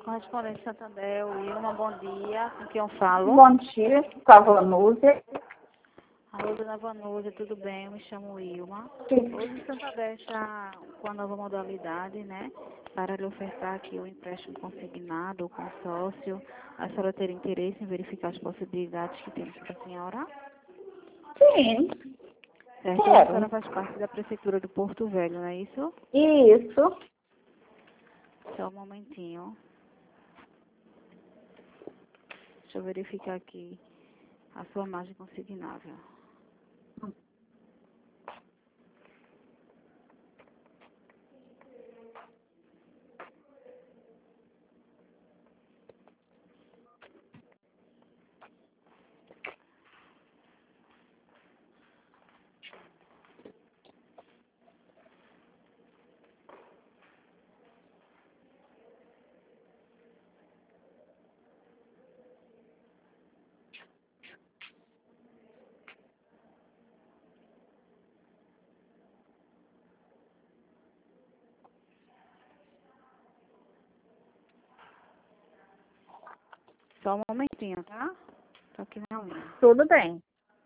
Correspondente Santander, Wilma, bom dia. Com quem eu falo? Bom dia, com a Vanúzia. Alô, dona Vanúzia, tudo bem? Eu me chamo Wilma. Sim. Hoje o Santander está com a nova modalidade, né? Para lhe ofertar aqui o empréstimo consignado, o consórcio. A senhora ter interesse em verificar as possibilidades que temos para a senhora? Sim, Certo? A quero. senhora faz parte da Prefeitura do Porto Velho, não é isso? Isso. Só um momentinho. Deixa eu verificar aqui a sua margem consignável. Só um momentinho, tá? Tô aqui na linha. Tudo bem.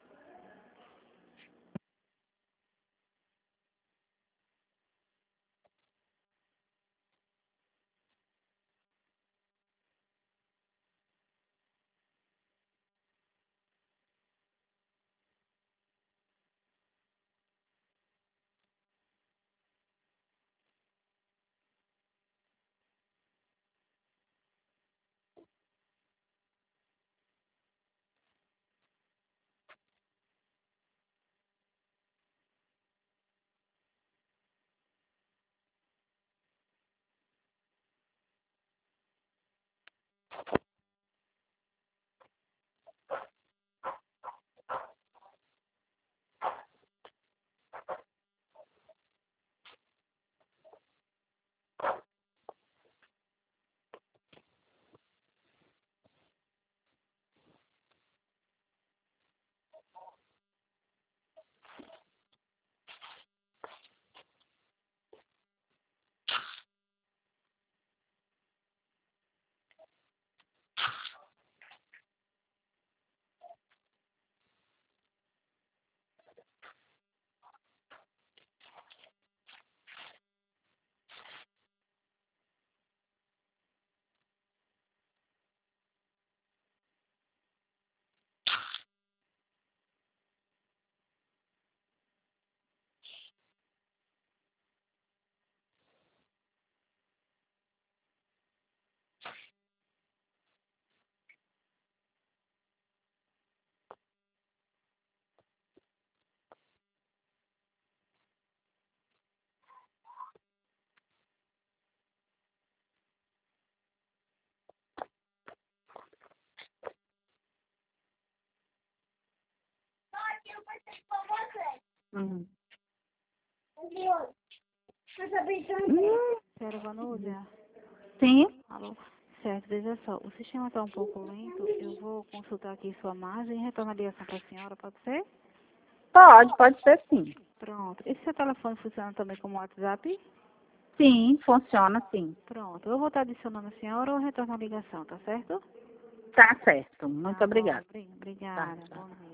Uhum. Senhora Vanúzia? Sim, Alô? Certo, veja só, o sistema está um pouco lento, eu vou consultar aqui sua margem e retorno a ligação para a senhora, pode ser? pode ser sim. Pronto. Esse seu telefone funciona também como WhatsApp? Sim, funciona sim. Pronto, eu vou estar adicionando a senhora ou retorno a ligação, tá certo? Tá certo. Muito Tá bom, obrigada. obrigada, Tá. bom dia.